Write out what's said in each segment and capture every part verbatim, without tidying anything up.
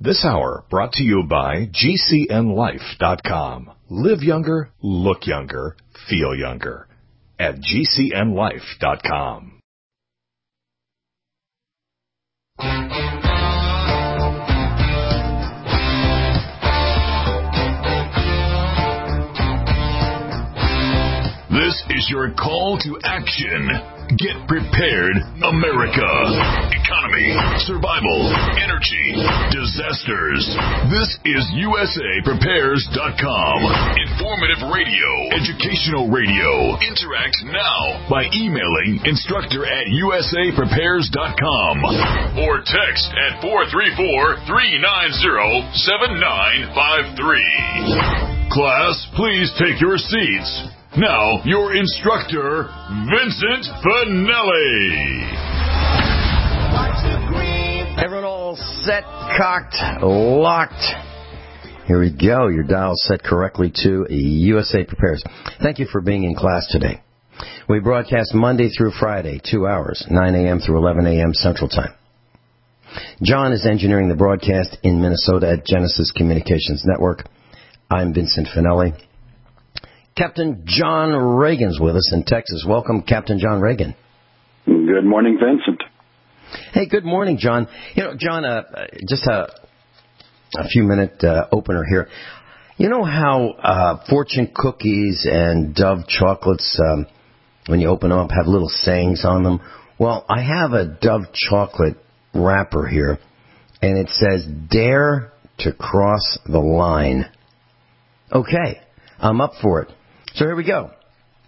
This hour brought to you by G C N life dot com. Live younger, look younger, feel younger at G C N life dot com. This is your call to action. Get prepared, America. Economy, survival, energy, disasters. This is U S A Prepares dot com. Informative radio, educational radio. Interact now by emailing instructor at U S A Prepares dot com or text at four three four, three nine zero, seven nine five three. Class, please take your seats. Now, your instructor, Vincent Finelli. Everyone all set, cocked, locked. Here we go. Your dial set correctly to U S A Prepares. Thank you for being in class today. We broadcast Monday through Friday, two hours, nine a.m. through eleven a.m. Central Time. John is engineering the broadcast in Minnesota at Genesis Communications Network. I'm Vincent Finelli. Captain John Reagan's with us in Texas. Welcome, Captain John Reagan. Good morning, Vincent. Hey, good morning, John. You know, John, uh, just a, a few-minute uh, opener here. You know how uh, fortune cookies and Dove chocolates, um, when you open them up, have little sayings on them? Well, I have a Dove chocolate wrapper here, and it says, "Dare to cross the line." Okay, I'm up for it. So here we go.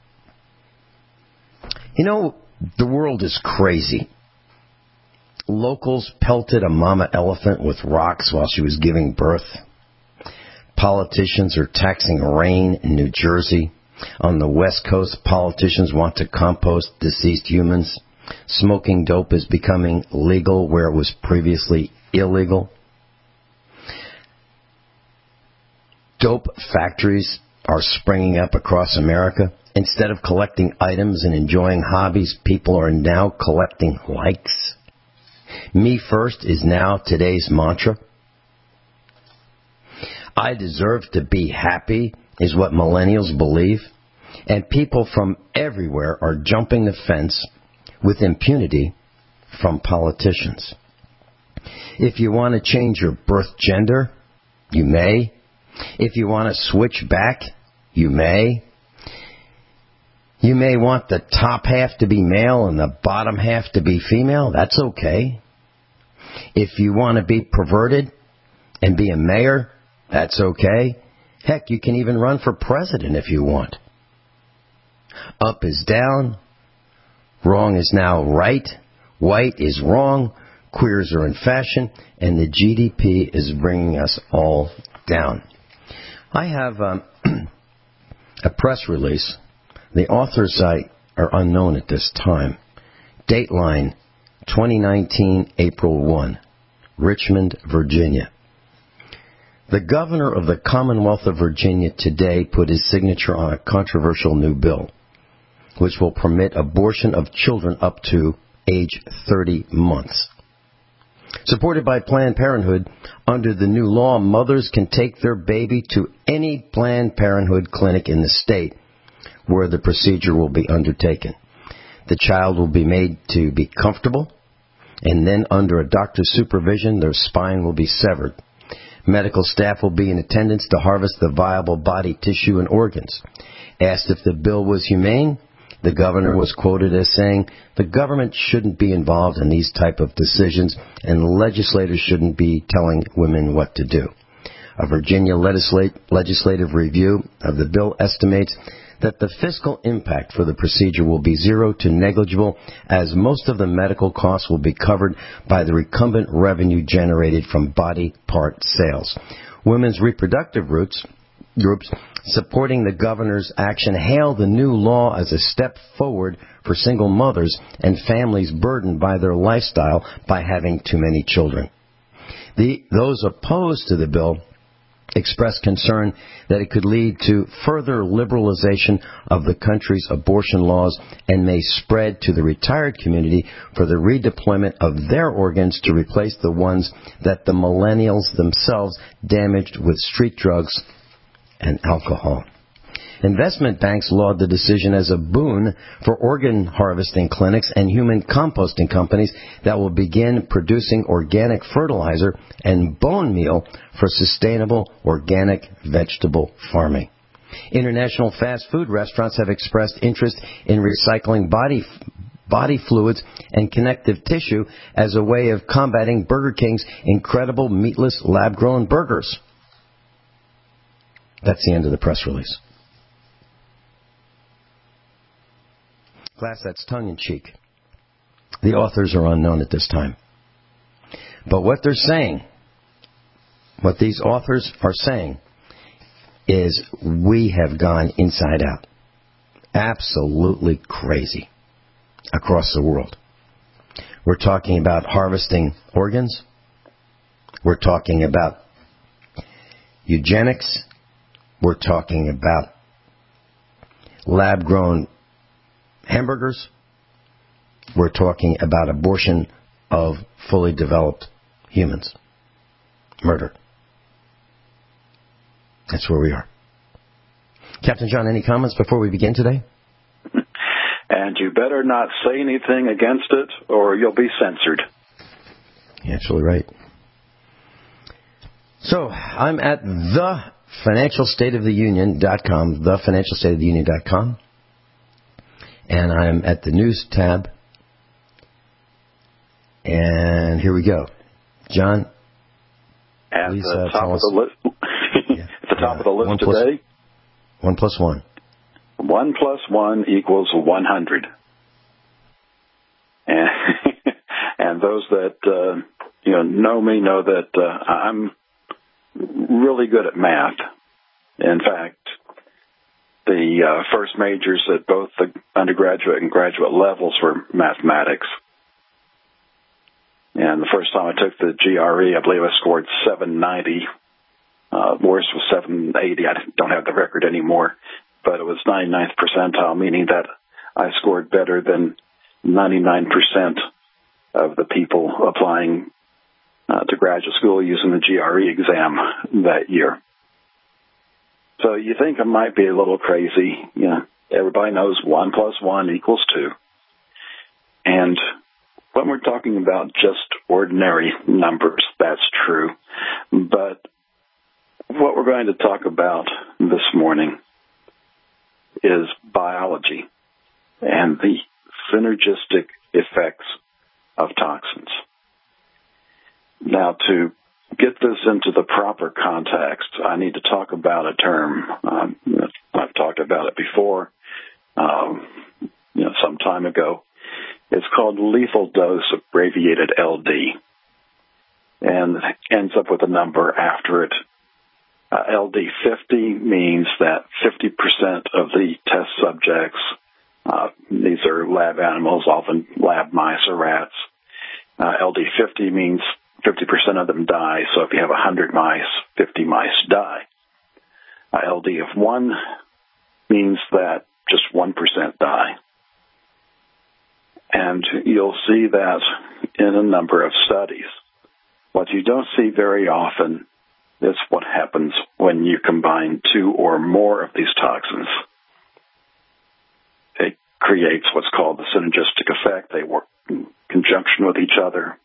You know, the world is crazy. Locals pelted a mama elephant with rocks while she was giving birth. Politicians are taxing rain in New Jersey. On the West Coast, politicians want to compost deceased humans. Smoking dope is becoming legal where it was previously illegal. Dope factories are springing up across America. Instead of collecting items and enjoying hobbies, people are now collecting likes. Me first is now today's mantra. I deserve to be happy is what millennials believe. And people from everywhere are jumping the fence with impunity from politicians. If you want to change your birth gender, you may. If you want to switch back, you may. You may want the top half to be male and the bottom half to be female. That's okay. If you want to be perverted and be a mayor, that's okay. Heck, you can even run for president if you want. Up is down. Wrong is now right. White is wrong. Queers are in fashion. And the G D P is bringing us all down. I have um, a press release. The authors are unknown at this time. Dateline, twenty nineteen, April first, Richmond, Virginia. The governor of the Commonwealth of Virginia today put his signature on a controversial new bill, which will permit abortion of children up to age thirty months. Supported by Planned Parenthood, under the new law, mothers can take their baby to any Planned Parenthood clinic in the state where the procedure will be undertaken. The child will be made to be comfortable, and then under a doctor's supervision, their spine will be severed. Medical staff will be in attendance to harvest the viable body tissue and organs. Asked if the bill was humane, the governor was quoted as saying, "The government shouldn't be involved in these type of decisions, and legislators shouldn't be telling women what to do." A Virginia legislative review of the bill estimates that the fiscal impact for the procedure will be zero to negligible, as most of the medical costs will be covered by the recumbent revenue generated from body part sales. Women's reproductive roots groups supporting the governor's action hail the new law as a step forward for single mothers and families burdened by their lifestyle by having too many children. The, those opposed to the bill expressed concern that it could lead to further liberalization of the country's abortion laws and may spread to the retired community for the redeployment of their organs to replace the ones that the millennials themselves damaged with street drugs and alcohol. Investment banks laud the decision as a boon for organ harvesting clinics and human composting companies that will begin producing organic fertilizer and bone meal for sustainable organic vegetable farming. International fast food restaurants have expressed interest in recycling body body fluids and connective tissue as a way of combating Burger King's incredible meatless lab-grown burgers. That's the end of the press release. Class, that's tongue-in-cheek. The authors are unknown at this time. But what they're saying, what these authors are saying, is we have gone inside out. Absolutely crazy across the world. We're talking about harvesting organs. We're talking about eugenics. We're talking about lab-grown hamburgers. We're talking about abortion of fully developed humans. Murder. That's where we are. Captain John, any comments before we begin today? And you better not say anything against it or you'll be censored. You're absolutely right. So, I'm at the financial state of the union dot com, the financial state of the union dot com. And I'm at the news tab. And here we go. John, at please the uh, top tell of us. the list, yeah. at the top yeah. of the list one plus, today. One plus one. One plus one equals one hundred. And and those that uh, you know know me know that uh, I'm really good at math. In fact, the uh, first majors at both the undergraduate and graduate levels were mathematics. And the first time I took the G R E, I believe I scored seven ninety. Uh, worst was seven eighty. I don't have the record anymore. But it was ninety-ninth percentile, meaning that I scored better than ninety-nine percent of the people applying uh, to graduate school using the G R E exam that year. So you think I might be a little crazy. You know, everybody knows one plus one equals two. And when we're talking about just ordinary numbers, that's true. But what we're going to talk about this morning is biology and the synergistic effects of toxins. Now, to get this into the proper context, I need to talk about a term. Um, I've talked about it before, um, you know, some time ago. It's called lethal dose, abbreviated L D, and ends up with a number after it. Uh, L D fifty means that fifty percent of the test subjects, uh, these are lab animals, often lab mice or rats. Uh, L D fifty means fifty percent of them die, so if you have one hundred mice, fifty mice die. Uh, L D of one means that just one percent die. And you'll see that in a number of studies. What you don't see very often is what happens when you combine two or more of these toxins. It creates what's called the synergistic effect. They work in conjunction with each other.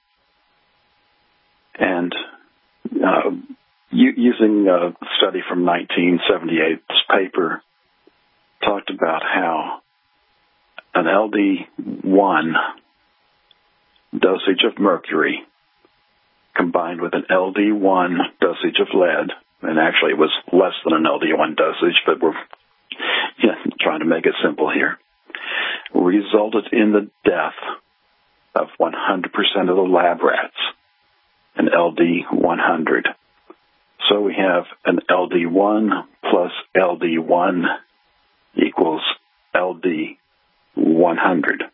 And uh, u- using a study from nineteen seventy-eight, this paper talked about how an L D one dosage of mercury combined with an L D one dosage of lead, and actually it was less than an L D one dosage, but we're you know, trying to make it simple here, resulted in the death of one hundred percent of the lab rats, an L D one hundred. So we have an L D one plus L D one equals L D one hundred.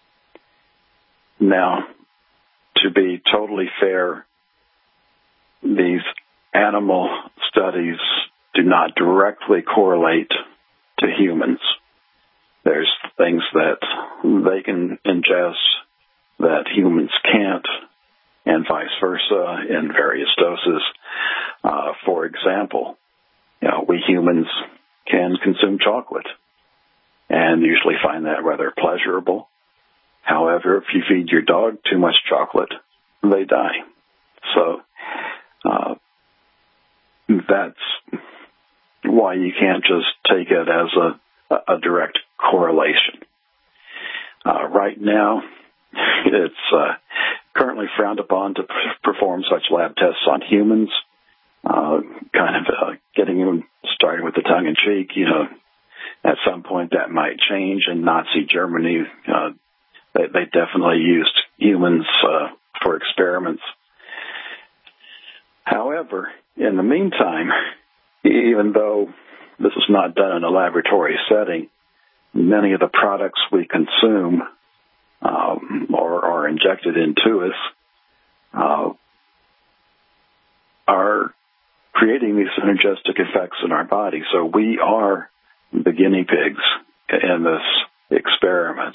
Now, to be totally fair, these animal studies do not directly correlate to humans. There's things that they can ingest that humans can't, and vice versa in various doses. Uh, for example, you know, we humans can consume chocolate and usually find that rather pleasurable. However, if you feed your dog too much chocolate, they die. So uh, that's why you can't just take it as a, a direct correlation. Uh, right now, it's uh, currently frowned upon to perform such lab tests on humans, uh, kind of uh, getting them started with the tongue-in-cheek. You know, at some point that might change. In Nazi Germany, uh, they, they definitely used humans uh, for experiments. However, in the meantime, even though this is not done in a laboratory setting, many of the products we consume um, or are injected into us uh, are creating these synergistic effects in our body. So we are the guinea pigs in this experiment.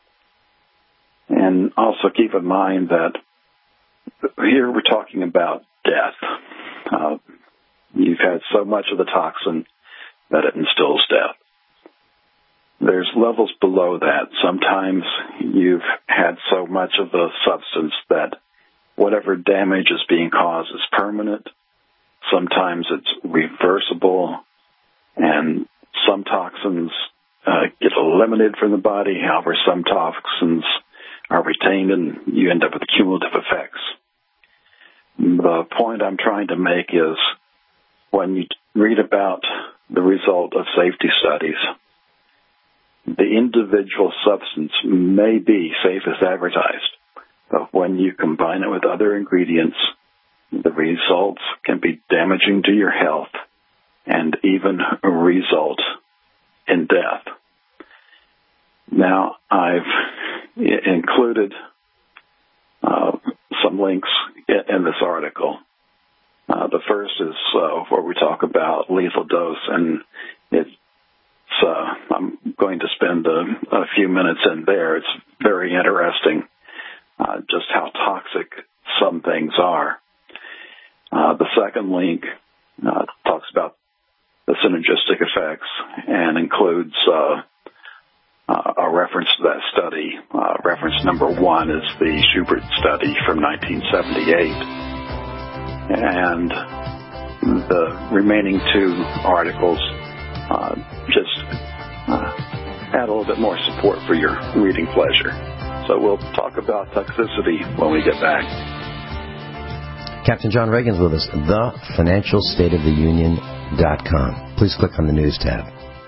And also keep in mind that here we're talking about death. Uh, you've had so much of the toxin that it instills death. There's levels below that. Sometimes you've had so much of the substance that whatever damage is being caused is permanent. Sometimes it's reversible, and some toxins uh, get eliminated from the body. However, some toxins are retained, and you end up with cumulative effects. The point I'm trying to make is when you read about the result of safety studies, the individual substance may be safe as advertised, but when you combine it with other ingredients, the results can be damaging to your health and even result in death. Now, I've included uh, some links in this article. Uh, the first is uh, where we talk about lethal dose, and it's, uh, I'm going to spend a, a few minutes in there. It's very interesting uh, just how toxic some things are. Uh, the second link uh, talks about the synergistic effects and includes uh, uh, a reference to that study. Uh, reference number one is the Schubert study from nineteen seventy-eight. And the remaining two articles uh, just uh, add a little bit more support for your reading pleasure. So we'll talk about toxicity when we get back. Captain John Reagan's with us, the financial state of the union dot com. Please click on the News tab.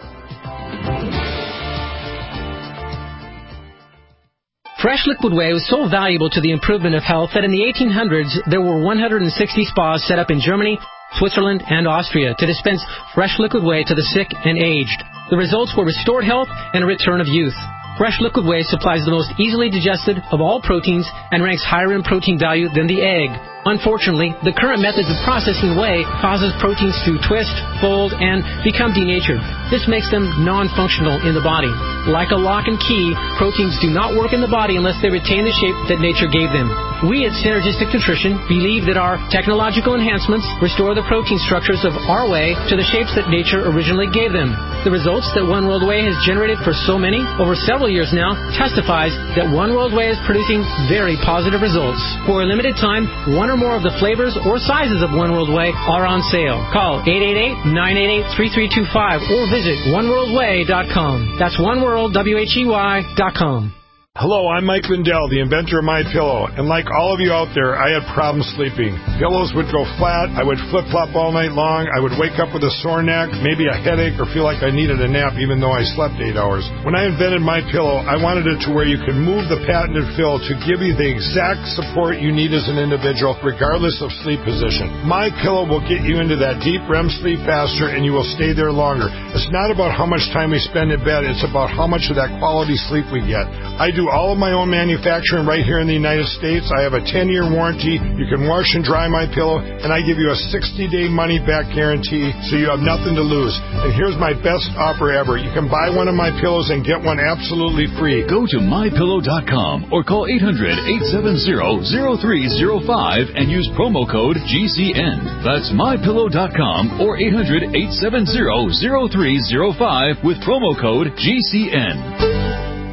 Fresh liquid whey was so valuable to the improvement of health that in the eighteen hundreds, there were one hundred sixty spas set up in Germany, Switzerland, and Austria to dispense fresh liquid whey to the sick and aged. The results were restored health and a return of youth. Fresh liquid whey supplies the most easily digested of all proteins and ranks higher in protein value than the egg. Unfortunately, the current methods of processing whey causes proteins to twist, fold, and become denatured. This makes them non-functional in the body. Like a lock and key, proteins do not work in the body unless they retain the shape that nature gave them. We at Synergistic Nutrition believe that our technological enhancements restore the protein structures of our whey to the shapes that nature originally gave them. The results that One World Whey has generated for so many, over several years now, testifies that One World Whey is producing very positive results. For a limited time, one or more of the flavors or sizes of One World Whey are on sale. Call eight eight eight, nine eight eight, three three two five or visit one world way dot com. That's oneworld, W H E Y, dot com. Hello, I'm Mike Lindell, the inventor of MyPillow, and like all of you out there, I had problems sleeping. Pillows would go flat, I would flip-flop all night long, I would wake up with a sore neck, maybe a headache, or feel like I needed a nap even though I slept eight hours. When I invented MyPillow, I wanted it to where you can move the patented fill to give you the exact support you need as an individual, regardless of sleep position. MyPillow will get you into that deep R E M sleep faster, and you will stay there longer. It's not about how much time we spend in bed, it's about how much of that quality sleep we get. I do do all of my own manufacturing right here in the United States. I have a ten-year warranty. You can wash and dry my pillow, and I give you a sixty-day money-back guarantee, so you have nothing to lose. And here's my best offer ever. You can buy one of my pillows and get one absolutely free. Go to my pillow dot com or call eight hundred, eight seven zero, zero three zero five and use promo code G C N. That's my pillow dot com or eight hundred, eight seven zero, zero three zero five with promo code G C N.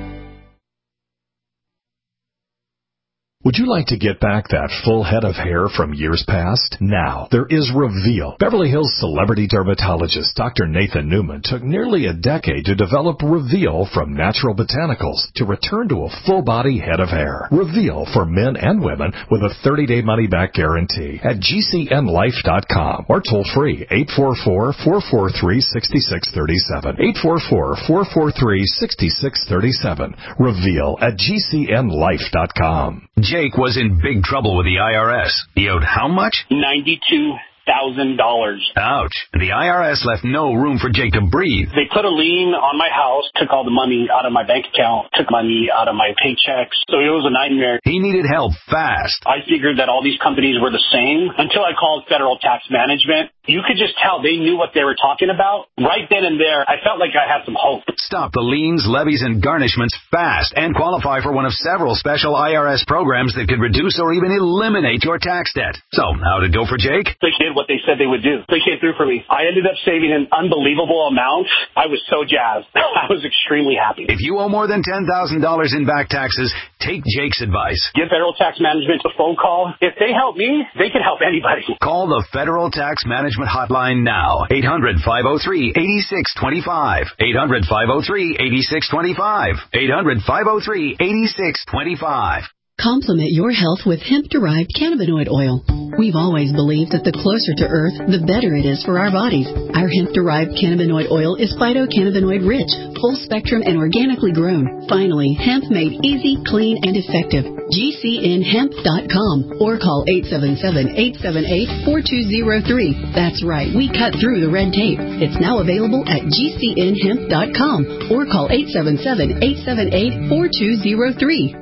Would you like to get back that full head of hair from years past? Now, there is Reveal. Beverly Hills celebrity dermatologist Doctor Nathan Newman took nearly a decade to develop Reveal from natural botanicals to return to a full-body head of hair. Reveal for men and women with a thirty-day money-back guarantee at G C N life dot com or toll-free eight four four, four four three, six six three seven. eight four four, four four three, six six three seven. Reveal at G C N life dot com. Jake was in big trouble with the I R S. He owed how much? ninety-two thousand dollars. Ouch. The I R S left no room for Jake to breathe. They put a lien on my house, took all the money out of my bank account, took money out of my paychecks. So it was a nightmare. He needed help fast. I figured that all these companies were the same until I called Federal Tax Management. You could just tell they knew what they were talking about. Right then and there, I felt like I had some hope. Stop the liens, levies, and garnishments fast and qualify for one of several special I R S programs that could reduce or even eliminate your tax debt. So, how'd it go for Jake? They did what they said they would do. They came through for me. I ended up saving an unbelievable amount. I was so jazzed. I was extremely happy. If you owe more than ten thousand dollars in back taxes, take Jake's advice. Give Federal Tax Management a phone call. If they help me, they can help anybody. Call the Federal Tax Management hotline now. eight hundred, five oh three, eight six two five. eight hundred, five oh three, eight six two five. eight hundred, five oh three, eight six two five. Complement your health with hemp-derived cannabinoid oil. We've always believed that the closer to Earth, the better it is for our bodies. Our hemp-derived cannabinoid oil is phytocannabinoid-rich, full-spectrum, and organically grown. Finally, hemp made easy, clean, and effective. G C N hemp dot com or call eight seven seven, eight seven eight, four two zero three. That's right, we cut through the red tape. It's now available at G C N hemp dot com or call eight seven seven, eight seven eight, four two zero three.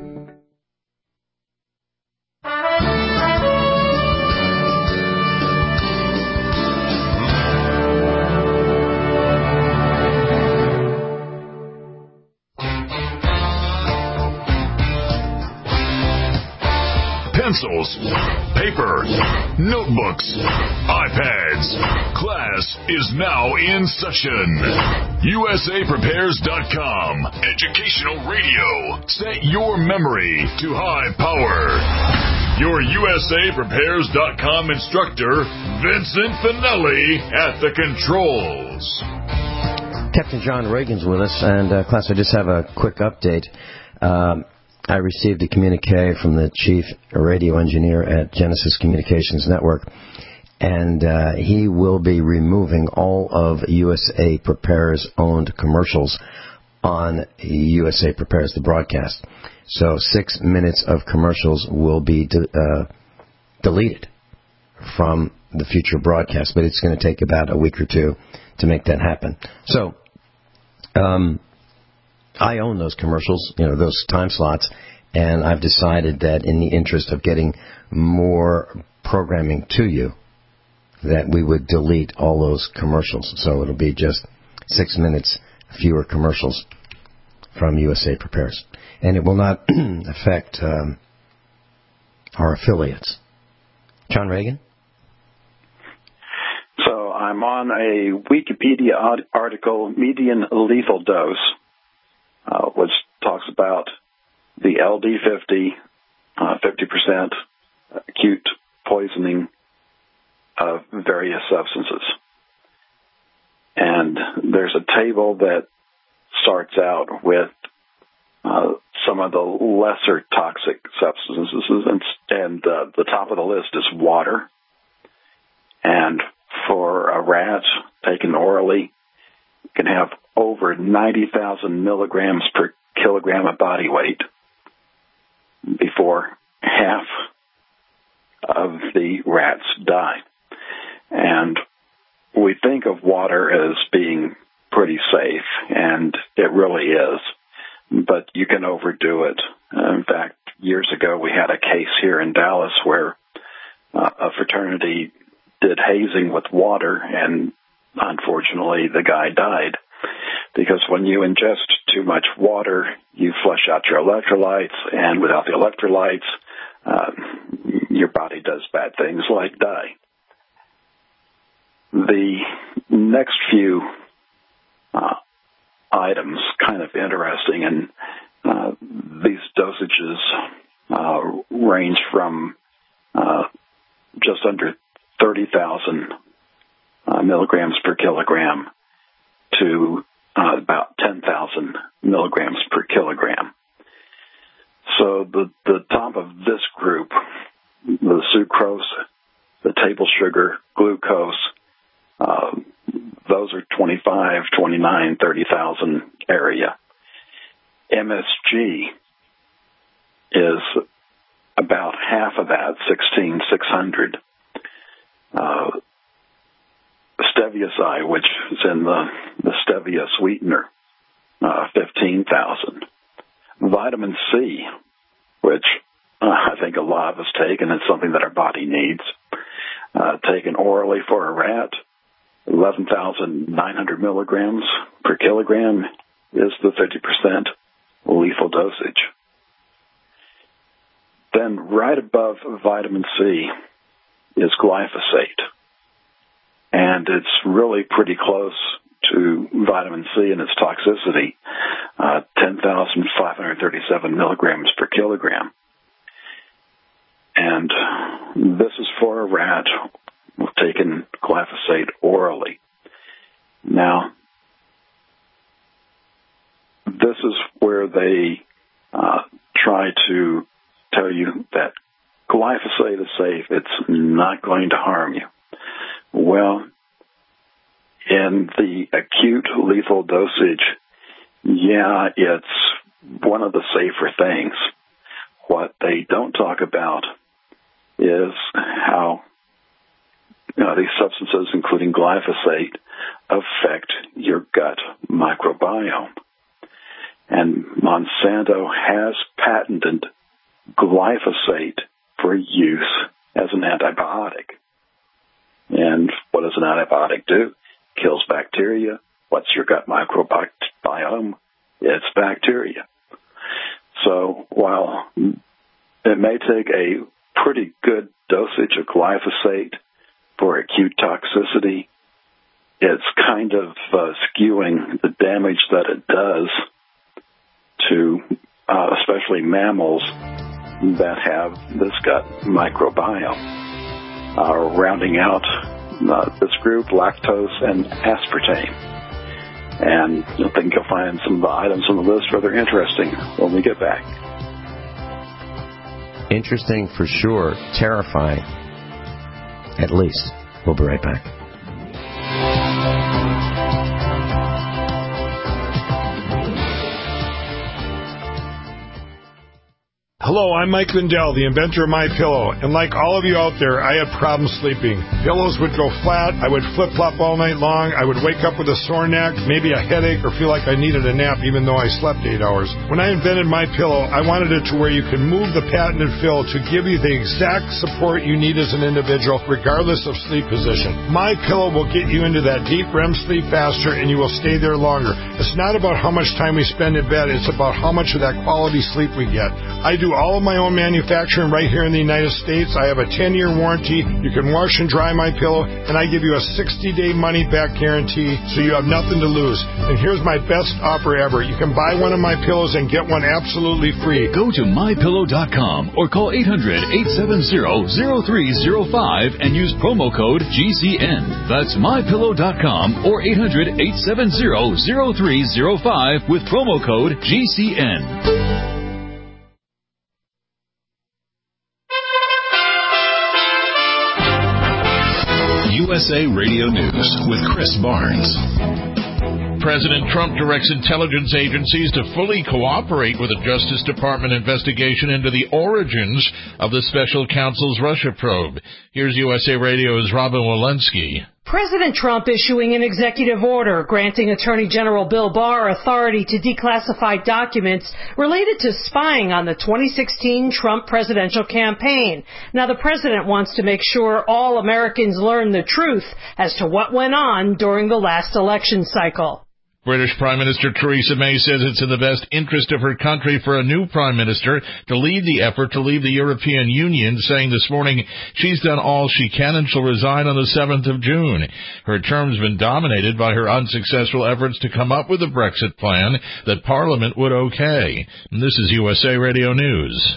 Pencils, paper, notebooks, iPads. Class is now in session. U S A Prepares dot com. Educational radio. Set your memory to high power. Your U S A Prepares dot com instructor, Vincent Finelli, at the controls. Captain John Reagan's with us, and uh, class, I just have a quick update. Um, I received a communique from the chief radio engineer at Genesis Communications Network, and uh, he will be removing all of U S A Prepares owned commercials on U S A Prepares, the broadcast. So six minutes of commercials will be de- uh, deleted from the future broadcast, but it's going to take about a week or two to make that happen. So, um, I own those commercials, you know, those time slots, and I've decided that in the interest of getting more programming to you, that we would delete all those commercials. So it'll be just six minutes fewer commercials from U S A Prepares. And it will not affect um, our affiliates. John Reagan? So I'm on a Wikipedia article, Median Lethal Dose, Uh, which talks about the L D fifty, uh, fifty percent acute poisoning of various substances. And there's a table that starts out with uh, some of the lesser toxic substances, and, and uh, the top of the list is water. And for a rat taken orally, you can have over ninety thousand milligrams per kilogram of body weight before half of the rats die. And we think of water as being pretty safe, and it really is. but you can overdo it. In fact, years ago we had a case here in Dallas where uh, a fraternity did hazing with water, and unfortunately the guy died. Because when you ingest too much water, you flush out your electrolytes, and without the electrolytes, uh, your body does bad things like die. The next few uh, items, kind of interesting, and uh, these dosages uh, range from uh, just under thirty thousand uh, milligrams per kilogram to uh, about ten thousand milligrams per kilogram. So the, the top of this group, the sucrose, the table sugar, glucose, uh, those are twenty-five, twenty-nine, thirty thousand area. M S G is about half of that, sixteen thousand six hundred. Uh, Stevia, which is in the, the stevia sweetener, uh, fifteen thousand. Vitamin C, which uh, I think a lot of us take, and it's something that our body needs, uh, taken orally for a rat, eleven thousand nine hundred milligrams per kilogram is the fifty percent lethal dosage. Then right above vitamin C is glyphosate. And it's really pretty close to vitamin C in its toxicity, uh, ten thousand five hundred thirty-seven milligrams per kilogram. And this is for a rat taking glyphosate orally. Now, this is where they uh, try to tell you that glyphosate is safe. It's not going to harm you. Well, in the acute lethal dosage, yeah, it's one of the safer things. What they don't talk about is how you know, these substances, including glyphosate, affect your gut microbiome. And Monsanto has patented glyphosate for use as an antibiotic. And what does an antibiotic do? Kills bacteria. What's your gut microbiome? It's bacteria. So while it may take a pretty good dosage of glyphosate for acute toxicity, it's kind of uh, skewing the damage that it does to uh, especially mammals that have this gut microbiome. Uh, rounding out uh, this group, lactose and aspartame. And I think you'll find some of the items on the list rather interesting when we get back. Interesting for sure. Terrifying. At least. We'll be right back. Hello, I'm Mike Lindell, the inventor of MyPillow, and like all of you out there, I had problems sleeping. Pillows would go flat, I would flip-flop all night long, I would wake up with a sore neck, maybe a headache, or feel like I needed a nap even though I slept eight hours. When I invented MyPillow, I wanted it to where you can move the patented fill to give you the exact support you need as an individual, regardless of sleep position. MyPillow will get you into that deep R E M sleep faster, and you will stay there longer. It's not about how much time we spend in bed, it's about how much of that quality sleep we get. I do all of my own manufacturing right here in the United States. I have a ten-year warranty. You can wash and dry my pillow, and I give you a sixty-day money-back guarantee, so you have nothing to lose. And here's my best offer ever. You can buy one of my pillows and get one absolutely free. Go to my pillow dot com or call eight hundred, eight seven zero, zero three zero five and use promo code G C N. That's my pillow dot com or eight hundred, eight seven zero, zero three zero five with promo code G C N. U S A Radio News with Chris Barnes. President Trump directs intelligence agencies to fully cooperate with the Justice Department investigation into the origins of the special counsel's Russia probe. Here's U S A Radio's Robin Walensky. President Trump issuing an executive order granting Attorney General Bill Barr authority to declassify documents related to spying on the twenty sixteen Trump presidential campaign. Now, the president wants to make sure all Americans learn the truth as to what went on during the last election cycle. British Prime Minister Theresa May says it's in the best interest of her country for a new prime minister to lead the effort to leave the European Union, saying this morning she's done all she can and she'll resign on the seventh of June. Her term's been dominated by her unsuccessful efforts to come up with a Brexit plan that Parliament would okay. And this is U S A Radio News.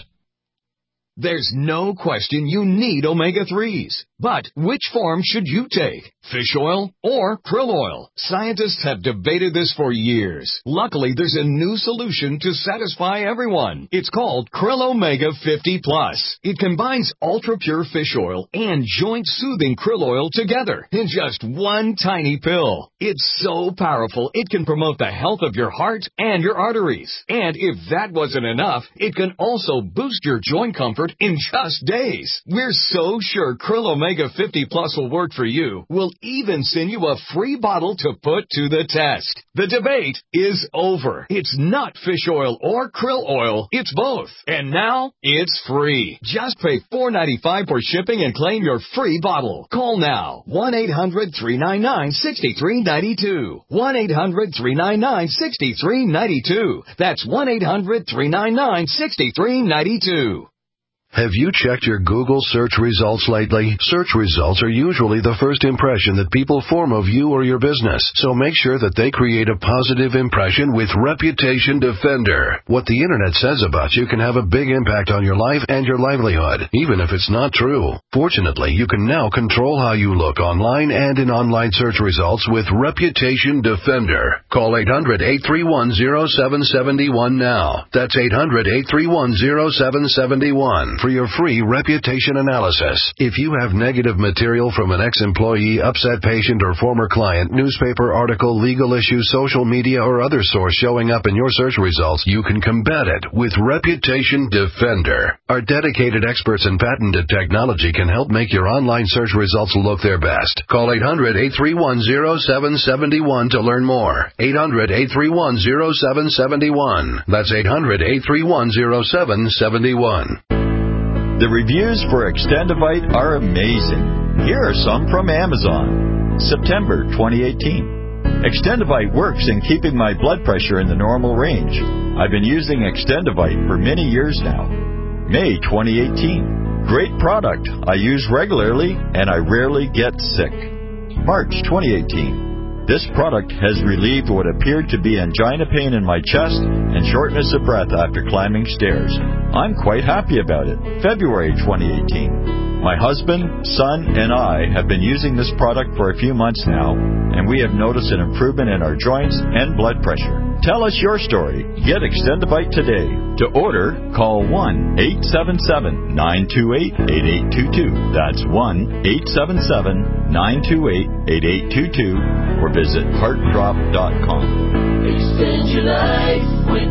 There's no question you need omega threes. But which form should you take? Fish oil or krill oil? Scientists have debated this for years. Luckily, there's a new solution to satisfy everyone. It's called Krill Omega fifty plus. It combines ultra-pure fish oil and joint-soothing krill oil together in just one tiny pill. It's so powerful, it can promote the health of your heart and your arteries. And if that wasn't enough, it can also boost your joint comfort in just days. We're so sure Krill Omega fifty plus will work for you. We'll even send you a free bottle to put to the test. The debate is over. It's not fish oil or krill oil. It's both. And now it's free. Just pay four dollars and ninety-five cents for shipping and claim your free bottle. Call now. one eight hundred three nine nine six three nine two. one eight hundred three nine nine six three nine two. That's one eight hundred three nine nine six three nine two. Have you checked your Google search results lately? Search results are usually the first impression that people form of you or your business, so make sure that they create a positive impression with Reputation Defender. What the Internet says about you can have a big impact on your life and your livelihood, even if it's not true. Fortunately, you can now control how you look online and in online search results with Reputation Defender. Call eight hundred eight three one zero seven seven one now. That's eight hundred eight three one zero seven seven one. For your free reputation analysis. If you have negative material from an ex-employee, upset patient, or former client, newspaper article, legal issue, social media, or other source showing up in your search results, you can combat it with Reputation Defender. Our dedicated experts in patented technology can help make your online search results look their best. Call eight hundred eight three one zero seven seven one to learn more. eight hundred eight three one zero seven seven one. That's eight hundred eight three one zero seven seven one. The reviews for Extendivite are amazing. Here are some from Amazon. September twenty eighteen. Extendivite works in keeping my blood pressure in the normal range. I've been using Extendivite for many years now. May twenty eighteen. Great product. I use regularly and I rarely get sick. March twenty eighteen. This product has relieved what appeared to be angina pain in my chest and shortness of breath after climbing stairs. I'm quite happy about it. February twenty eighteen. My husband, son, and I have been using this product for a few months now, and we have noticed an improvement in our joints and blood pressure. Tell us your story. Get Extendivite today. To order, call one eight seven seven nine two eight eight eight two two. That's one eight seven seven nine two eight eight eight two two or visit heart drop dot com. Extend your life with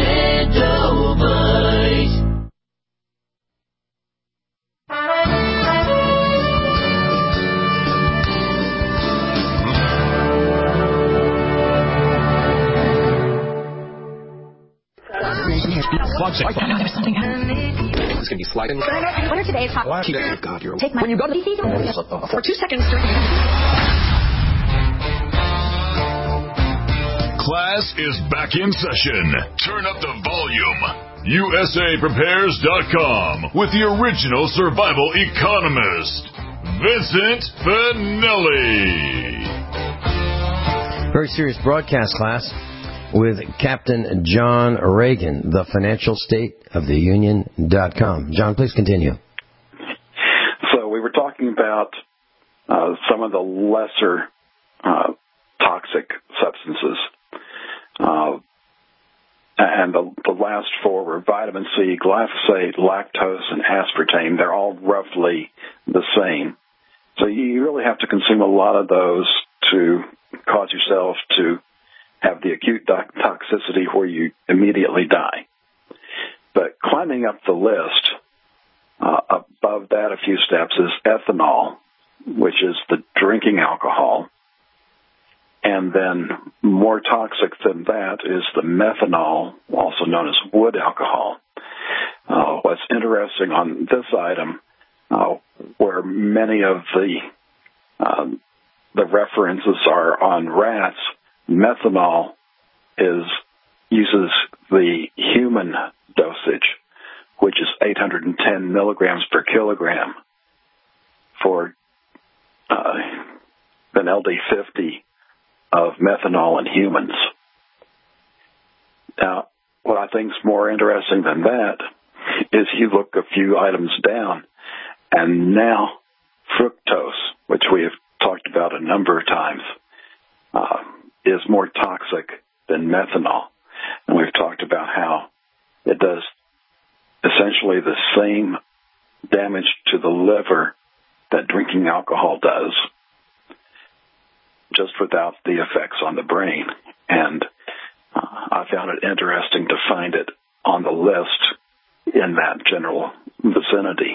Extendivite. It's going to be sliding. What are today's hot? Oh, God, you're... Take my... When you go to the... For two seconds. Class is back in session. Turn up the volume. U S A Prepares dot com with the original survival economist, Vincent Finelli. Very serious broadcast, class, with Captain John Reagan, the financial state of the union dot com. John, please continue. So we were talking about uh, some of the lesser uh, toxic substances. Uh, and the, the last four were vitamin C, glyphosate, lactose, and aspartame. They're all roughly the same. So you really have to consume a lot of those to cause yourself to have the acute toxicity where you immediately die. But climbing up the list, uh, above that a few steps, is ethanol, which is the drinking alcohol. And then more toxic than that is the methanol, also known as wood alcohol. Uh, what's interesting on this item, uh, where many of the um, the references are on rats, methanol is uses the human dosage, which is eight hundred ten milligrams per kilogram for uh, an L D fifty of methanol in humans. Now, what I think is more interesting than that is you look a few items down, and now fructose, which we have talked about a number of times, uh, is more toxic than methanol. And we've talked about how it does essentially the same damage to the liver that drinking alcohol does, just without the effects on the brain. And uh, I found it interesting to find it on the list in that general vicinity.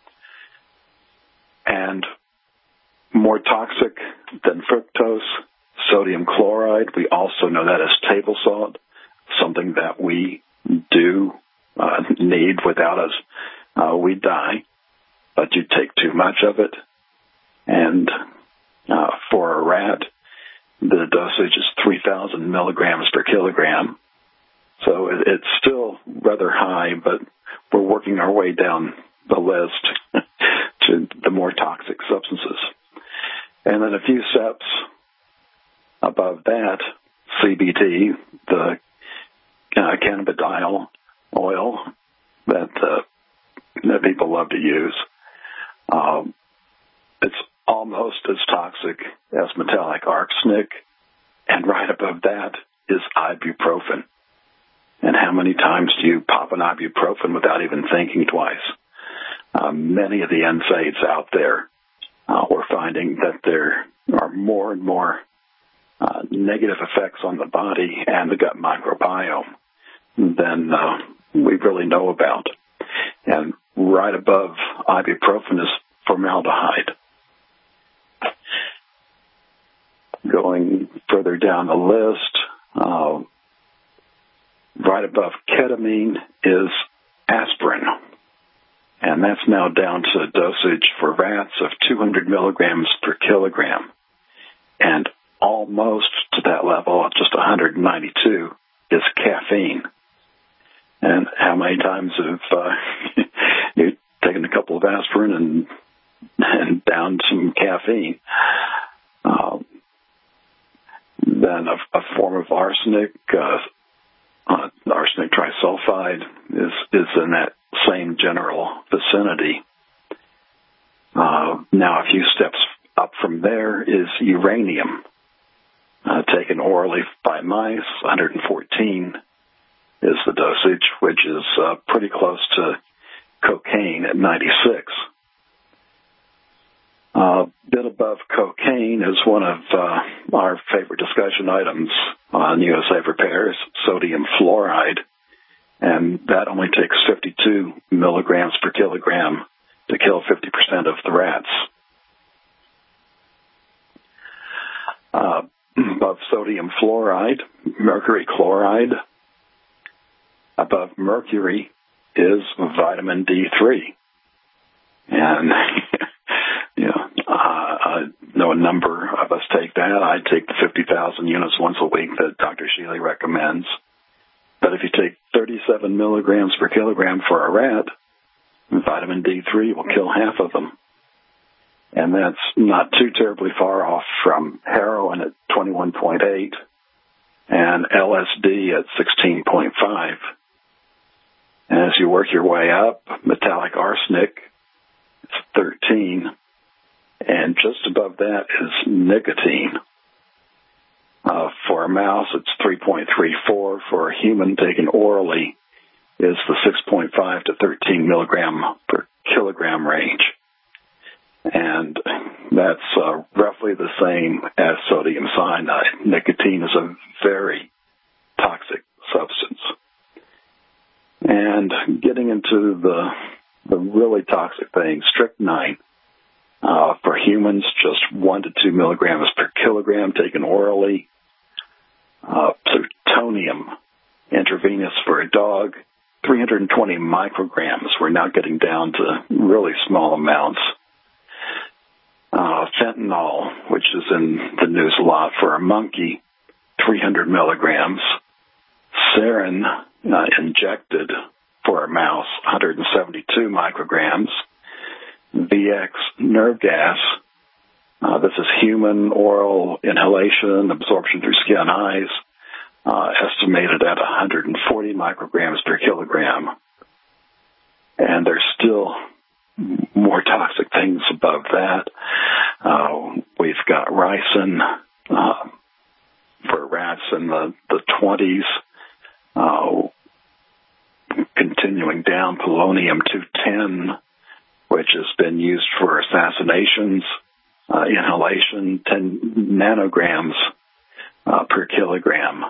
And more toxic than fructose, sodium chloride. We also know that as table salt, something that we do uh, need. Without us, uh, we die. But you take too much of it, and uh, for a rat, the dosage is three thousand milligrams per kilogram. So it, it's still rather high, but we're working our way down the list to the more toxic substances. And then a few steps above that, C B D, the uh, cannabidiol oil that, uh, that people love to use. Um, it's almost as toxic as metallic arsenic, and right above that is ibuprofen. And how many times do you pop an ibuprofen without even thinking twice? Uh, many of the N SAIDs out there, uh, we're finding that there are more and more uh, negative effects on the body and the gut microbiome than uh, we really know about. And right above ibuprofen is formaldehyde. Going further down the list, uh, right above ketamine is aspirin. And that's now down to a dosage for rats of two hundred milligrams per kilogram. And almost to that level, just one hundred ninety-two, is caffeine. And how many times have uh, you taken a couple of aspirin and, and downed some caffeine? Um, then a, a form of arsenic, uh, uh, arsenic trisulfide, is, is in that same general vicinity. Uh, now, a few steps up from there is uranium, uh, taken orally by mice. one hundred fourteen is the dosage, which is uh, pretty close to cocaine at ninety-six. A uh, bit above cocaine is one of uh, our favorite discussion items on U S A Prepares, sodium fluoride. And that only takes fifty-two milligrams per kilogram to kill fifty percent of the rats. Uh, above sodium fluoride, mercury chloride. Above mercury is vitamin D three. And, you know, uh, I know a number of us take that. I take the fifty thousand units once a week that Doctor Shealy recommends. But if you take thirty-seven milligrams per kilogram for a rat, vitamin D three will kill half of them. And that's not too terribly far off from heroin at twenty-one point eight and L S D at sixteen point five. And as you work your way up, metallic arsenic is thirteen, and just above that is nicotine. Uh, for a mouse, it's three point three four. For a human taken orally, is the six point five to thirteen milligram per kilogram range. And that's uh, roughly the same as sodium cyanide. Nicotine is a very toxic substance. And getting into the the really toxic things, strychnine. Uh, Uh, for humans, just one to two milligrams per kilogram taken orally. Uh, plutonium intravenous for a dog, three hundred twenty micrograms. We're now getting down to really small amounts. Uh, fentanyl, which is in the news a lot for a monkey, three hundred milligrams. Sarin uh, injected for a mouse, one hundred seventy-two micrograms. V X nerve gas. Uh, this is human oral inhalation, absorption through skin, eyes, uh, estimated at one hundred forty micrograms per kilogram. And there's still more toxic things above that. Uh, we've got ricin uh, for rats in the, the twenties. Uh, continuing down, polonium two ten, which has been used for assassinations, uh, inhalation, ten nanograms uh, per kilogram.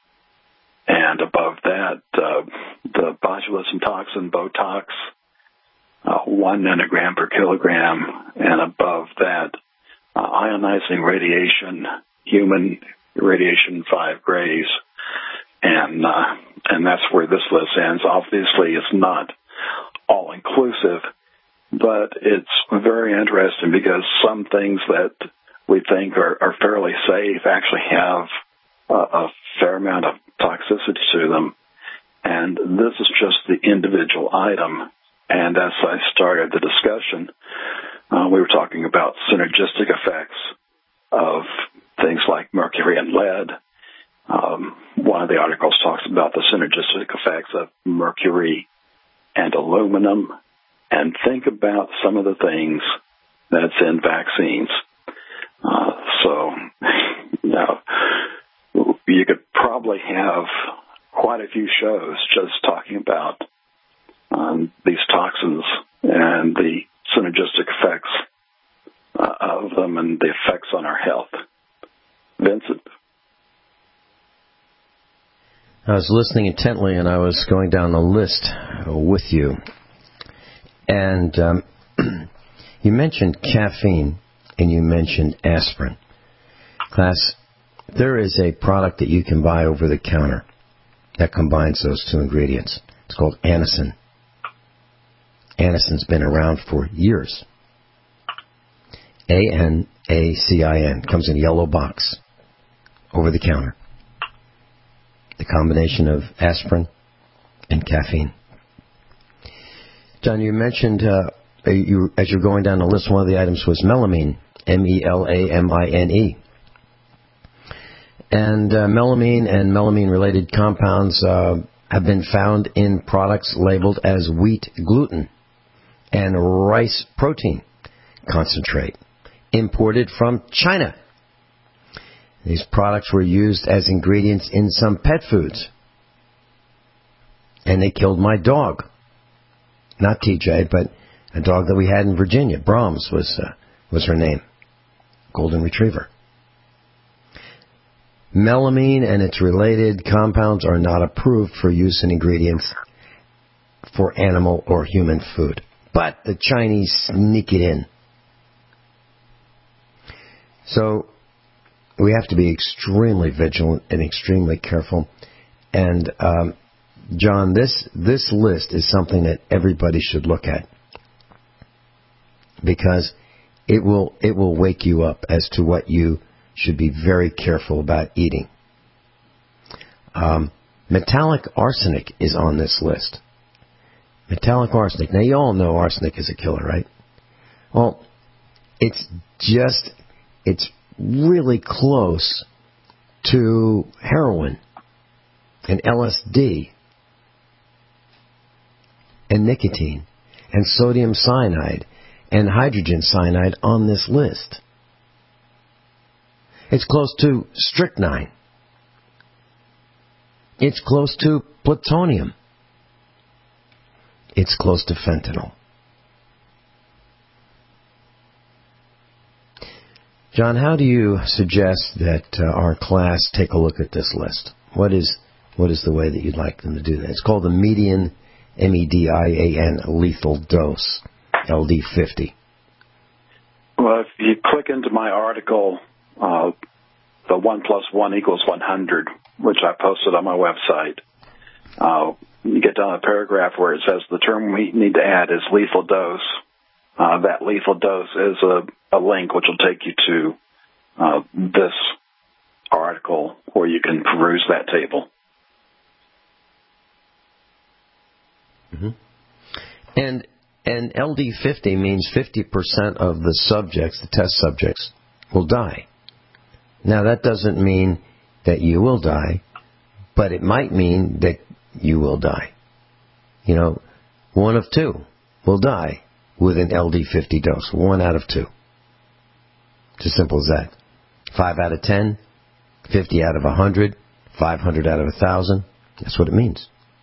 And above that, uh, the botulism toxin, Botox, uh, one nanogram per kilogram. And above that, uh, ionizing radiation, human radiation, five grays. And, uh, and that's where this list ends. Obviously, it's not all-inclusive, but it's very interesting because some things that we think are, are fairly safe actually have a, a fair amount of toxicity to them. And this is just the individual item. And as I started the discussion, uh, we were talking about synergistic effects of things like mercury and lead. Um, one of the articles talks about the synergistic effects of mercury and aluminum. And think about some of the things that's in vaccines. Uh, so, you know, you could probably have quite a few shows just talking about um, these toxins and the synergistic effects uh, of them and the effects on our health. Vincent? I was listening intently, and I was going down the list with you. And um, you mentioned caffeine, and you mentioned aspirin. Class, there is a product that you can buy over the counter that combines those two ingredients. It's called Anacin. Anacin's been around for years. A N A C I N. Comes in a yellow box. Over the counter. The combination of aspirin and caffeine. John, you mentioned, uh, you, as you're going down the list, one of the items was melamine. M E L A M I N E. And uh, melamine and melamine-related compounds uh, have been found in products labeled as wheat gluten and rice protein concentrate, imported from China. These products were used as ingredients in some pet foods. And they killed my dog. Not T J, but a dog that we had in Virginia. Brahms was uh, was her name. Golden Retriever. Melamine and its related compounds are not approved for use in ingredients for animal or human food. But the Chinese sneak it in. So we have to be extremely vigilant and extremely careful. And, um, John, this this list is something that everybody should look at. Because it will it will wake you up as to what you should be very careful about eating. Um, metallic arsenic is on this list. Metallic arsenic. Now, you all know arsenic is a killer, right? Well, it's just, it's really close to heroin and L S D and nicotine and sodium cyanide and hydrogen cyanide on this list. It's close to strychnine. It's close to plutonium. It's close to fentanyl. John, how do you suggest that uh, our class take a look at this list? What is what is the way that you'd like them to do that? It's called the median, M E D I A N, lethal dose, L D fifty. Well, if you click into my article, uh, the one plus one equals one hundred, which I posted on my website, uh, you get down a paragraph where it says the term we need to add is lethal dose. Uh, that lethal dose is a, a link which will take you to uh, this article where you can peruse that table. Mm-hmm. And and L D fifty means fifty percent of the subjects, the test subjects, will die. Now, that doesn't mean that you will die, but it might mean that you will die. You know, one of two will die with an L D fifty dose. One out of two. It's as simple as that. Five out of ten, fifty out of a hundred, five hundred out of a thousand. That's what it means.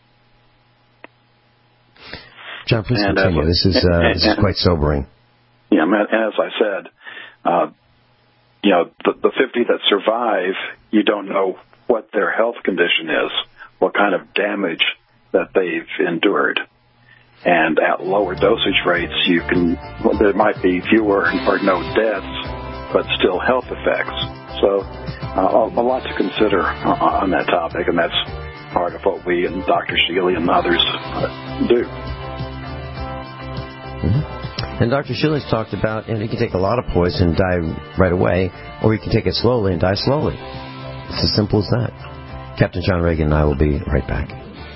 John, please and, continue. Uh, this is uh, and, this is quite sobering. Yeah, and as I said, uh, you know, the, the fifty that survive, you don't know what their health condition is, what kind of damage that they've endured. And at lower dosage rates, you can, well, there might be fewer or no deaths, but still health effects. So uh, a lot to consider on that topic, and that's part of what we and Doctor Shealy and others uh, do. Mm-hmm. And Doctor Shealy's talked about, and you can take a lot of poison and die right away, or you can take it slowly and die slowly. It's as simple as that. Captain John Reagan and I will be right back.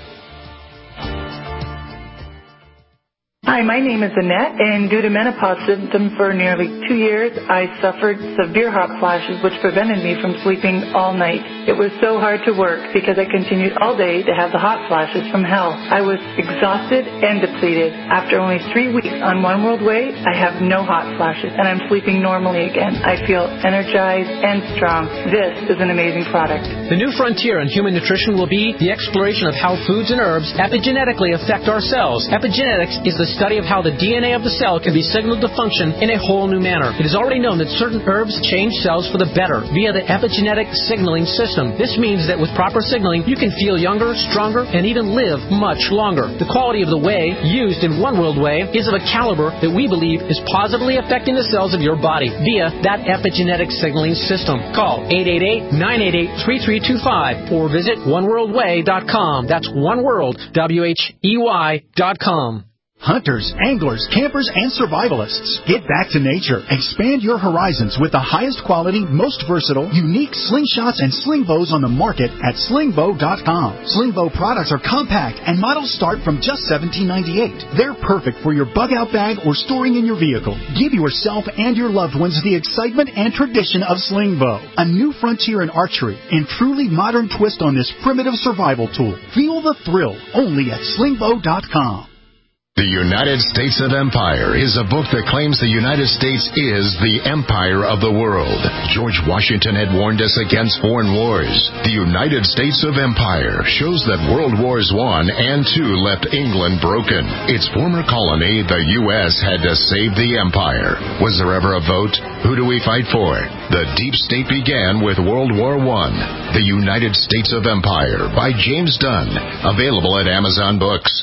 Hi, my name is Annette, and due to menopause symptoms for nearly two years, I suffered severe hot flashes, which prevented me from sleeping all night. It was so hard to work because I continued all day to have the hot flashes from hell. I was exhausted and depleted. After only three weeks on One World Way, I have no hot flashes, and I'm sleeping normally again. I feel energized and strong. This is an amazing product. The new frontier in human nutrition will be the exploration of how foods and herbs epigenetically affect our cells. Epigenetics is the study of how the D N A of the cell can be signaled to function in a whole new manner. It is already known that certain herbs change cells for the better via the epigenetic signaling system. This means that with proper signaling, you can feel younger, stronger, and even live much longer. The quality of the whey used in One World Whey is of a caliber that we believe is positively affecting the cells of your body via that epigenetic signaling system. Call eight eight eight, nine eight eight, three three two five or visit one world way dot com. That's oneworld, W H E Y dot com. Hunters, anglers, campers, and survivalists. Get back to nature. Expand your horizons with the highest quality, most versatile, unique slingshots and sling bows on the market at sling bow dot com. Sling bow products are compact and models start from just seventeen ninety-eight. They're perfect for your bug-out bag or storing in your vehicle. Give yourself and your loved ones the excitement and tradition of sling bow. A new frontier in archery and truly modern twist on this primitive survival tool. Feel the thrill only at sling bow dot com. The United States of Empire is a book that claims the United States is the empire of the world. George Washington had warned us against foreign wars. The United States of Empire shows that World Wars One and Two left England broken. Its former colony, the U S, had to save the empire. Was there ever a vote? Who do we fight for? The deep state began with World War One. The United States of Empire by James Dunn. Available at Amazon Books.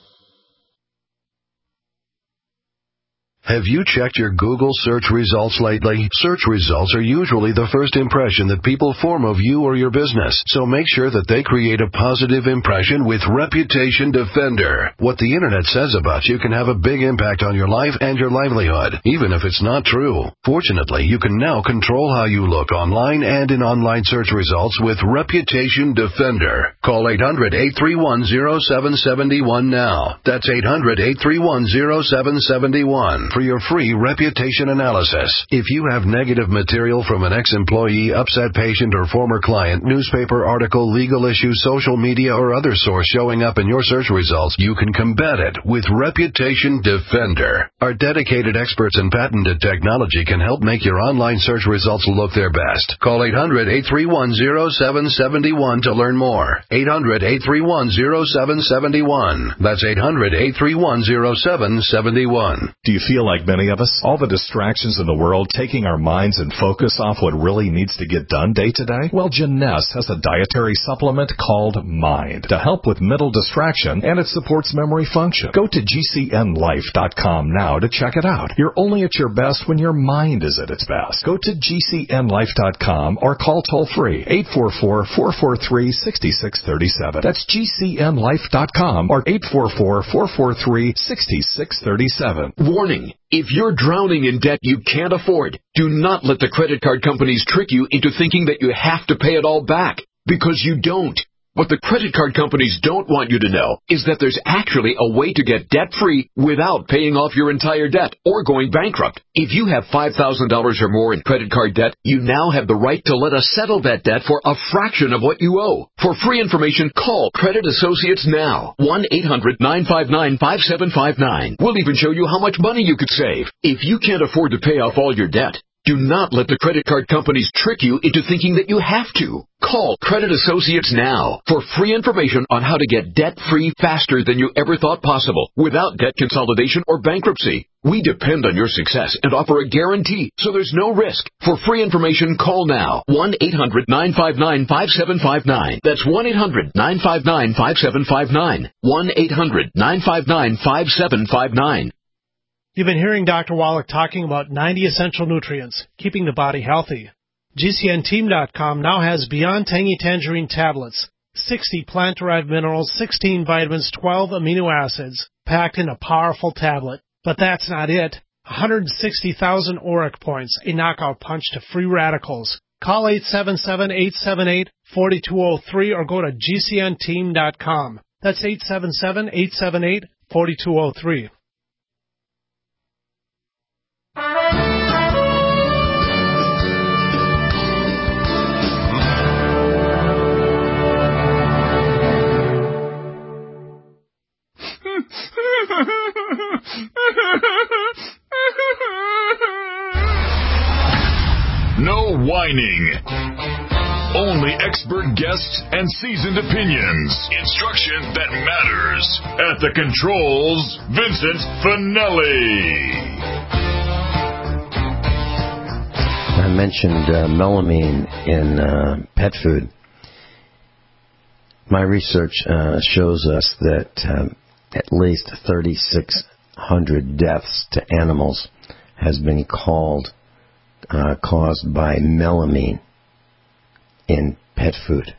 Have you checked your Google search results lately? Search results are usually the first impression that people form of you or your business, so make sure that they create a positive impression with Reputation Defender. What the Internet says about you can have a big impact on your life and your livelihood, even if it's not true. Fortunately, you can now control how you look online and in online search results with Reputation Defender. Call eight hundred, eight three one, zero seven seven one now. That's eight hundred, eight three one, zero seven seven one. For your free reputation analysis. If you have negative material from an ex-employee, upset patient, or former client, newspaper article, legal issue, social media, or other source showing up in your search results, you can combat it with Reputation Defender. Our dedicated experts and patented technology can help make your online search results look their best. Call eight hundred, eight three one, zero seven seven one to learn more. eight hundred, eight three one, zero seven seven one. That's eight hundred, eight three one, zero seven seven one. Do you feel like many of us, all the distractions in the world taking our minds and focus off what really needs to get done day to day? Well, Jeunesse has a dietary supplement called Mind to help with mental distraction, and it supports memory function. Go to G C N life dot com now to check it out. You're only at your best when your mind is at its best. Go to G C N life dot com or call toll-free eight four four, four four three, six six three seven. That's G C N life dot com or eight four four, four four three, six six three seven. Warning. If you're drowning in debt you can't afford, do not let the credit card companies trick you into thinking that you have to pay it all back, because you don't. What the credit card companies don't want you to know is that there's actually a way to get debt-free without paying off your entire debt or going bankrupt. If you have five thousand dollars or more in credit card debt, you now have the right to let us settle that debt for a fraction of what you owe. For free information, call Credit Associates now. one eight hundred, nine five nine, five seven five nine. We'll even show you how much money you could save. If you can't afford to pay off all your debt, do not let the credit card companies trick you into thinking that you have to. Call Credit Associates now for free information on how to get debt-free faster than you ever thought possible without debt consolidation or bankruptcy. We depend on your success and offer a guarantee, so there's no risk. For free information, call now. one eight hundred, nine five nine, five seven five nine. That's one eight hundred, nine five nine, five seven five nine. one eight hundred, nine five nine, five seven five nine. You've been hearing Doctor Wallach talking about ninety essential nutrients, keeping the body healthy. G C N team dot com now has Beyond Tangy Tangerine tablets, sixty plant-derived minerals, sixteen vitamins, twelve amino acids, packed in a powerful tablet. But that's not it. one hundred sixty thousand auric points, a knockout punch to free radicals. Call eight seven seven, eight seven eight, four two zero three or go to G C N team dot com. That's eight seven seven, eight seven eight, four two zero three. No whining. Only expert guests and seasoned opinions. Instruction that matters. At the controls, Vincent Finelli. I mentioned uh, melamine in uh, pet food. My research uh, shows us that um, at least thirty-six hundred deaths to animals has been called uh, caused by melamine in pet food,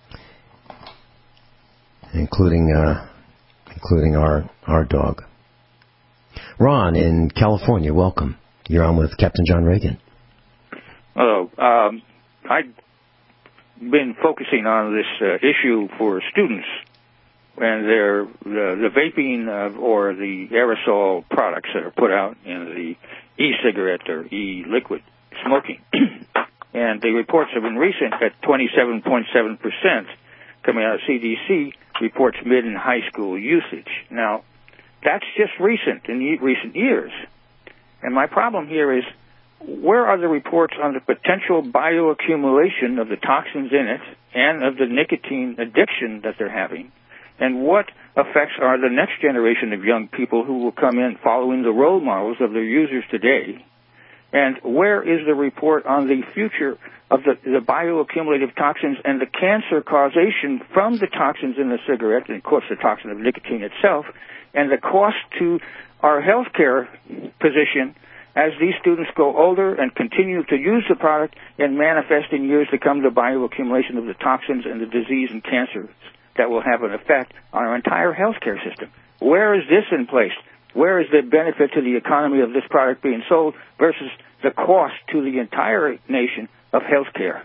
including uh, including our our dog. Ron in California, welcome. You're on with Captain John Reagan. Hello. Um, I've been focusing on this uh, issue for students and their the, the vaping uh, or the aerosol products that are put out in the e-cigarette or e-liquid smoking. And the reports have been recent at twenty-seven point seven percent coming out of C D C reports mid and high school usage. Now, that's just recent, in recent years. And my problem here is, where are the reports on the potential bioaccumulation of the toxins in it and of the nicotine addiction that they're having? And what effects are the next generation of young people who will come in following the role models of their users today? And where is the report on the future of the, the bioaccumulative toxins and the cancer causation from the toxins in the cigarette, and of course the toxin of nicotine itself, and the cost to our healthcare position as these students grow older and continue to use the product and manifest in years to come the bioaccumulation of the toxins and the disease and cancers that will have an effect on our entire healthcare system? Where is this in place? Where is the benefit to the economy of this product being sold versus the cost to the entire nation of healthcare?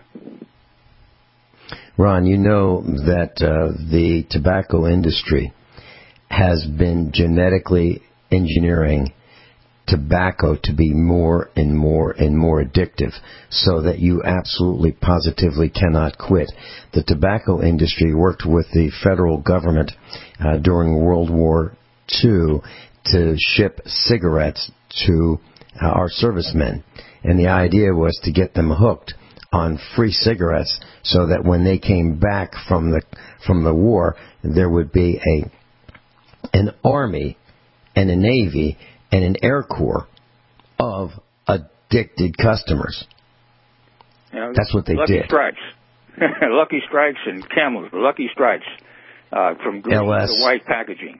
Ron, you know that uh, the tobacco industry has been genetically engineering tobacco to be more and more and more addictive so that you absolutely positively cannot quit. The tobacco industry worked with the federal government uh, during World War Two to ship cigarettes to uh, our servicemen. And the idea was to get them hooked on free cigarettes so that when they came back from the from the war, there would be a an army and a navy and an Air Corps of addicted customers. You know, That's what they Lucky did. Strikes. Lucky Strikes and Camels. Lucky Strikes uh, from green L S. to white packaging.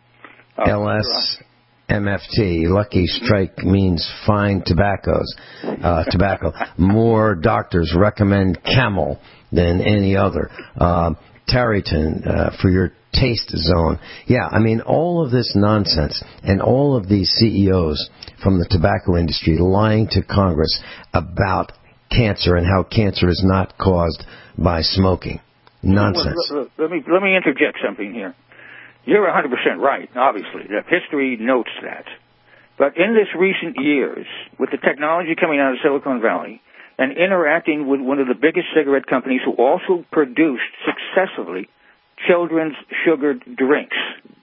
Uh, L S M F T, Lucky Strike means fine tobaccos, uh, tobacco. More doctors recommend Camel than any other. Uh, Tareyton, uh, for your taste zone. Yeah, I mean, all of this nonsense and all of these C E Os from the tobacco industry lying to Congress about cancer and how cancer is not caused by smoking. Nonsense. Well, let me let me interject something here. You're one hundred percent right, obviously. That history notes that. But in this recent years, with the technology coming out of Silicon Valley and interacting with one of the biggest cigarette companies who also produced successfully children's sugared drinks,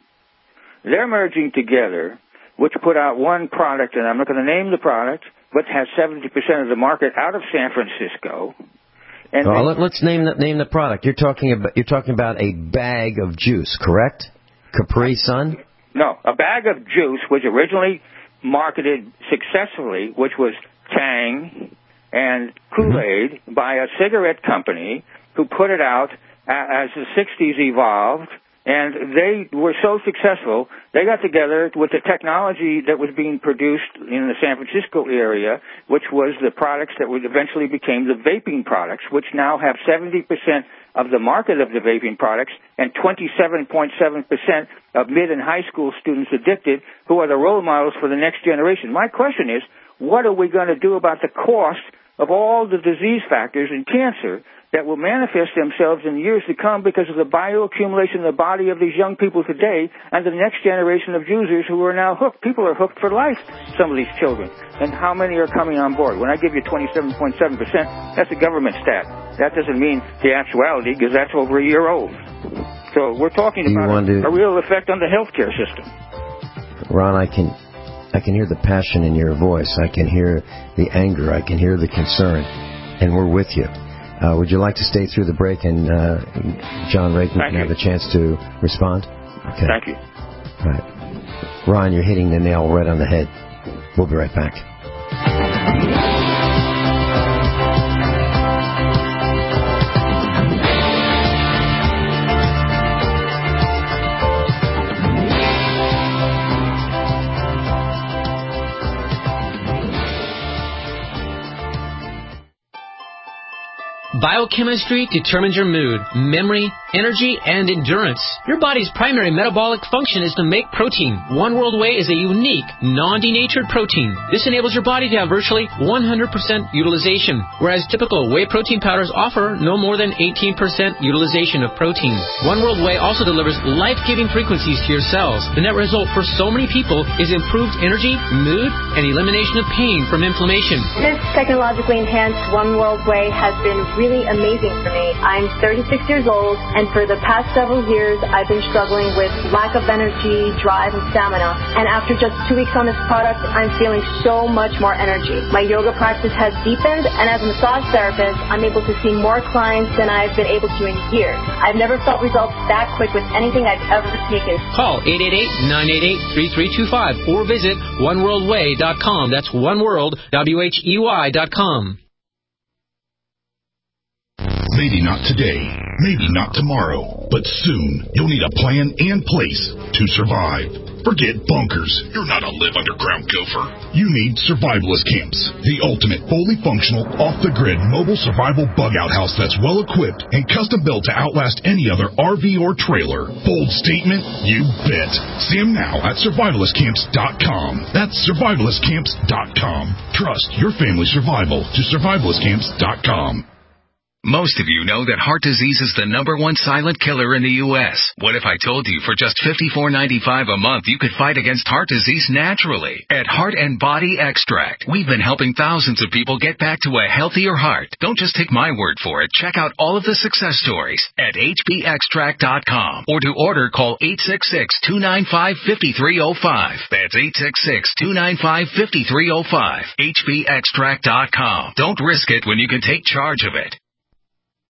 they're merging together, which put out one product, and I'm not going to name the product, but has seventy percent of the market out of San Francisco. And well, they, let, let's name the, name the product. You're talking about you're talking about a bag of juice, correct? Capri Sun? No, a bag of juice was originally marketed successfully, which was Tang and Kool-Aid, mm-hmm. by a cigarette company who put it out as the sixties evolved. And they were so successful, they got together with the technology that was being produced in the San Francisco area, which was the products that would eventually became the vaping products, which now have seventy percent of the market of the vaping products and twenty-seven point seven percent of mid and high school students addicted, who are the role models for the next generation. My question is, what are we going to do about the cost of all the disease factors in cancer that will manifest themselves in years to come because of the bioaccumulation in the body of these young people today and the next generation of users who are now hooked? People are hooked for life, some of these children. And how many are coming on board? When I give you twenty-seven point seven percent, that's a government stat. That doesn't mean the actuality, because that's over a year old. So we're talking about a, to... a real effect on the healthcare system. Ron, I can, I can hear the passion in your voice. I can hear the anger. I can hear the concern. And we're with you. Uh, would you like to stay through the break and uh, John Ray can have a chance to respond? Okay. Thank you. All right. Ron, you're hitting the nail right on the head. We'll be right back. Biochemistry determines your mood, memory, energy, and endurance. Your body's primary metabolic function is to make protein. One World Whey is a unique, non-denatured protein. This enables your body to have virtually one hundred percent utilization, whereas typical whey protein powders offer no more than eighteen percent utilization of protein. One World Whey also delivers life-giving frequencies to your cells. The net result for so many people is improved energy, mood, and elimination of pain from inflammation. This technologically enhanced One World Whey has been really amazing for me. I'm thirty-six years old, and for the past several years, I've been struggling with lack of energy, drive, and stamina. And after just two weeks on this product, I'm feeling so much more energy. My yoga practice has deepened, and as a massage therapist, I'm able to see more clients than I've been able to in years. I've never felt results that quick with anything I've ever taken. Call eight eight eight, nine eight eight, three three two five or visit one world way dot com. That's one world, W H E Y dot com. Maybe not today, maybe not tomorrow, but soon you'll need a plan and place to survive. Forget bunkers. You're not a live underground gopher. You need survivalist camps, the ultimate fully functional, off-the-grid mobile survival bug-out house that's well-equipped and custom-built to outlast any other R V or trailer. Bold statement? You bet. See them now at survivalist camps dot com. That's survivalist camps dot com. Trust your family's survival to survivalist camps dot com. Most of you know that heart disease is the number one silent killer in the U S What if I told you for just fifty-four ninety-five a month you could fight against heart disease naturally? At Heart and Body Extract, we've been helping thousands of people get back to a healthier heart. Don't just take my word for it. Check out all of the success stories at H B extract dot com. Or to order, call eight six six, two nine five, five three zero five. That's eight six six, two nine five, five three zero five. H B extract dot com. Don't risk it when you can take charge of it.